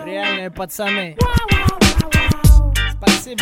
Реальные пацаны. Спасибо.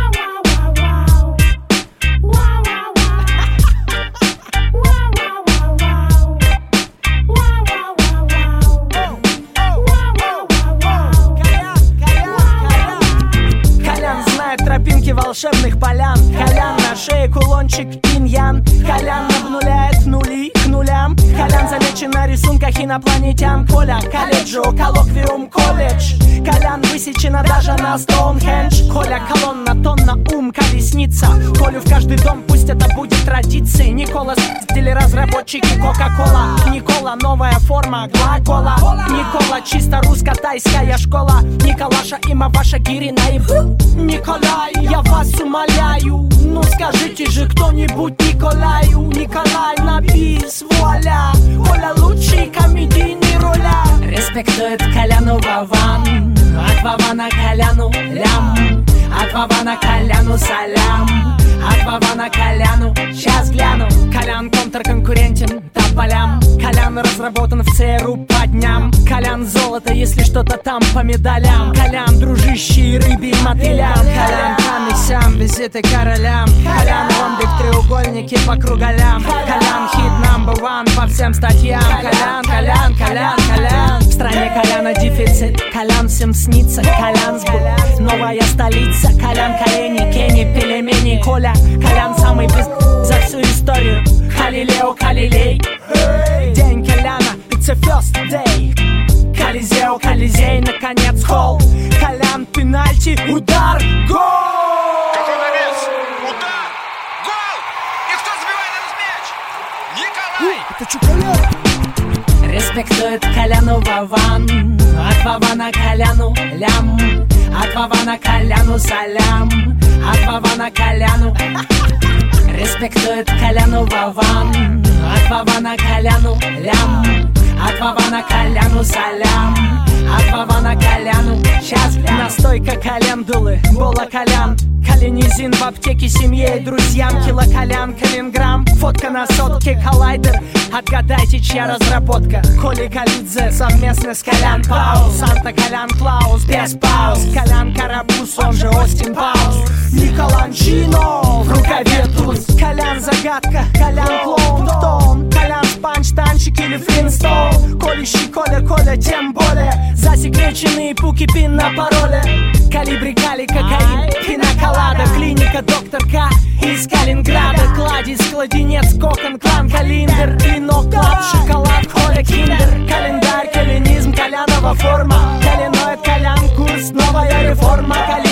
Тропинки волшебных полян. Колян на шее кулончик иньян. Колян обнуляет нули к нулям. Колян замечен на рисунках инопланетян. Коля, колледжо, коллоквиум, колледж. Колян высечена даже на Стоунхендж. Коля, колонна, тонна, ум, колесница. Колю в каждый дом, пусть это будет традицией. Никола, разработчики Кока-Кола. Никола, новая форма глагола. Никола, чисто русско-тайская школа. Николаша, има ваша Гирина и Николай, я вас умоляю, ну скажите же кто-нибудь Николаю. Николай на бис, вуаля. Коля лучший комедийный роля. Респектует Коляну Вован. От Вована Коляну лям. От Вована Коляну салям. От Вована Коляну сейчас гляну. Колян контрконкурентен тополям. Колян разработан в ЦРУ по дням. Колян золото, если что-то там по медалям. Колян дружище рыбе и мотылям. Колян там и сям, визиты королям. Колян ромбик, треугольники по круголям. Колян хит number one по всем статьям. Колян, Колян, Колян, Колян. В стране Коляна дефицит. Колян всем снится. Колян сбыл, новая столица. Колян колени, кени, пельмени. Коля, Колян самый за всю историю. Халилео, Халилей. День Коляна, it's a first day. Колизео, Колизей, наконец холл. Колян, пенальти, удар, гол! Какой навес! Удар! Гол! И кто забивает этот мяч? Николай! Это чё, Колян? Респектует Коляну Вован. От Вована Коляну лям. От Вована Коляну салям. От Вована Коляну. Респектует Коляну Вован. От Вована Коляну лям. От Вована Коляну салям. От Вована Коляну сейчас настойка календулы. Бола Колян. Коленизин в аптеке семье и друзьям. Кило Колян, Калинграмм. Фотка на сотке, коллайдер. Отгадайте, чья разработка. Коли Калидзе совместно с Колян Паус. Санта Колян Клаус без пауз. Колян Карапуз, он же Остин Пауз. Николанчино в рукаве туз. Колян загадка, Колян клоун тон. Колян спанч, танчик или флинстоун. Колющий Коля, Коля тем более. Засекреченные пуки пин на пароле. Калибри, кали, кокаин, пинаколада. Клиника доктор К из Калининграда. Кладезь, кладенец, кокон, клан, калиндер. Клинок, клад, шоколад, Коля, киндер. Календарь, калинизм, Колянова форма. Коляноид, Колян, курс, новая реформа.